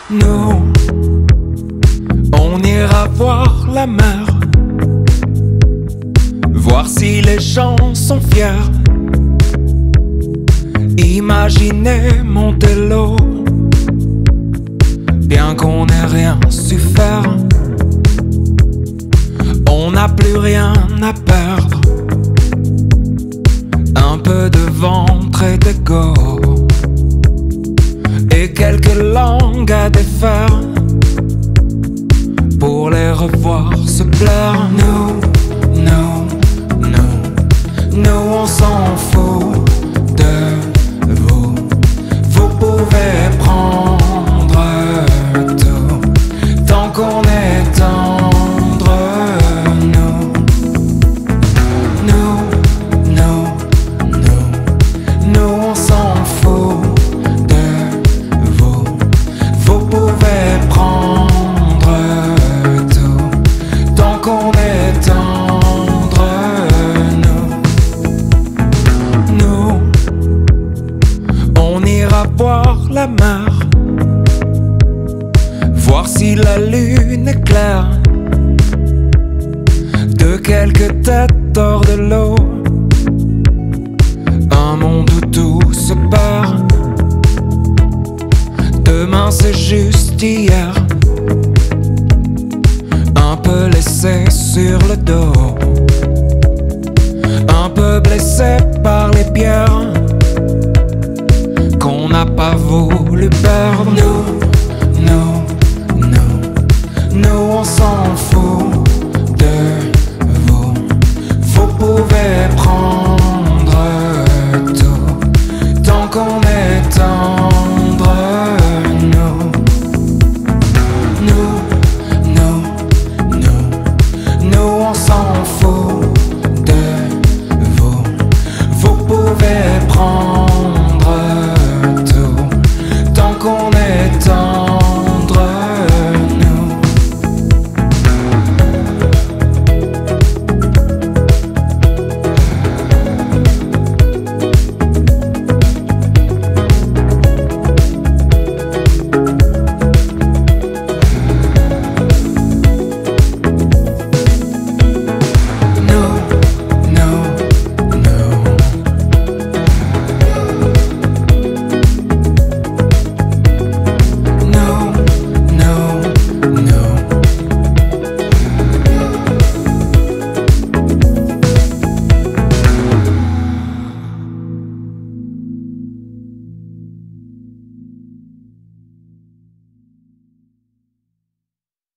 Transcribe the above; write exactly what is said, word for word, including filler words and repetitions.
Nous, on ira voir la mer, voir si les gens sont fiers. Imaginez Montello, bien qu'on n'ait rien su faire. On n'a plus rien à perdre, un peu de ventre et d'ego, et quelques langues à défaire, pour les revoir se plaire. Nous, nous, nous, nous on s'en fout de vous. Vous pouvez prendre tout, tant qu'on est tendre. Nous, nous, nous, nous, nous on s'en fout de vous. Vous pouvez prendre tout, tant qu'on est tendre. Nous, nous, on ira voir la mer, voir si la lune est claire. De quelques têtes hors de l'eau, un monde où tout se perd. Demain c'est juste hier, un peu laissé sur le dos, un peu blessé par les pierres qu'on n'a pas voulu perdre. Nous, nous, nous, nous on s'en fout